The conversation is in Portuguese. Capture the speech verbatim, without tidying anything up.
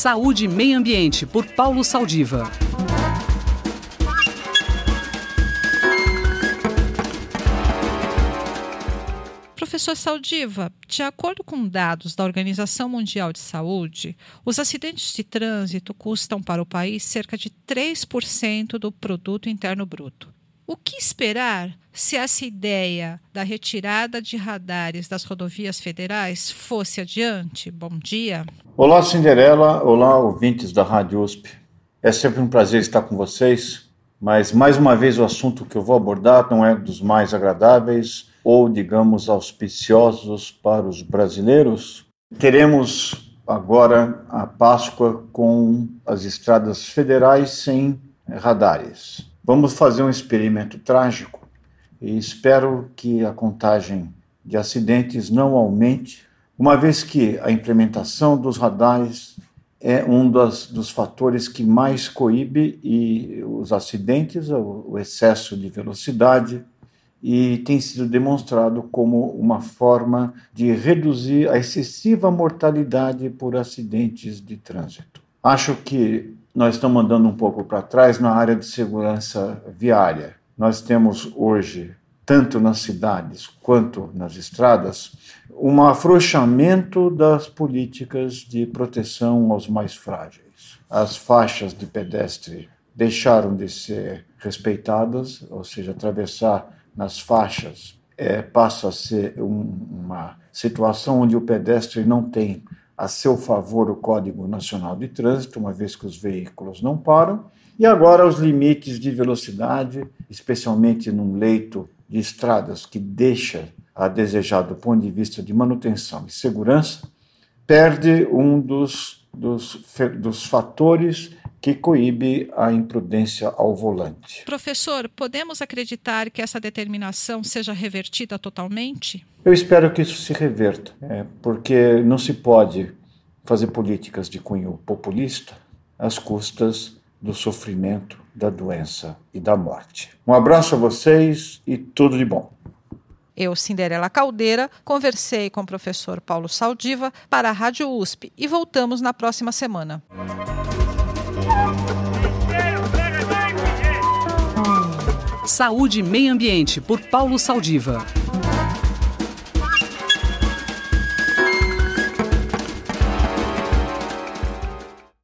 Saúde e Meio Ambiente, por Paulo Saldiva. Professor Saldiva, de acordo com dados da Organização Mundial de Saúde, os acidentes de trânsito custam para o país cerca de três por cento do produto interno bruto. O que esperar se essa ideia da retirada de radares das rodovias federais fosse adiante? Bom dia. Olá, Cinderela. Olá, ouvintes da Rádio U S P. É sempre um prazer estar com vocês, mas mais uma vez o assunto que eu vou abordar não é dos mais agradáveis ou, digamos, auspiciosos para os brasileiros. Teremos agora a Páscoa com as estradas federais sem radares. Vamos fazer um experimento trágico e espero que a contagem de acidentes não aumente, uma vez que a implementação dos radares é um dos, dos fatores que mais coíbe e os acidentes, o, o excesso de velocidade, e tem sido demonstrado como uma forma de reduzir a excessiva mortalidade por acidentes de trânsito. Acho que nós estamos andando um pouco para trás na área de segurança viária. Nós temos hoje, tanto nas cidades quanto nas estradas, um afrouxamento das políticas de proteção aos mais frágeis. As faixas de pedestre deixaram de ser respeitadas, ou seja, atravessar nas faixas é, passa a ser um, uma situação onde o pedestre não tem a seu favor o Código Nacional de Trânsito, uma vez que os veículos não param, e agora os limites de velocidade, especialmente num leito de estradas que deixa a desejar do ponto de vista de manutenção e segurança, perde um dos, dos, dos fatores que coíbe a imprudência ao volante. Professor, podemos acreditar que essa determinação seja revertida totalmente? Eu espero que isso se reverta, é, porque não se pode fazer políticas de cunho populista às custas do sofrimento, da doença e da morte. Um abraço a vocês e tudo de bom. Eu, Cinderela Caldeira, conversei com o professor Paulo Saldiva para a Rádio U S P e voltamos na próxima semana. Saúde e Meio Ambiente, por Paulo Saldiva.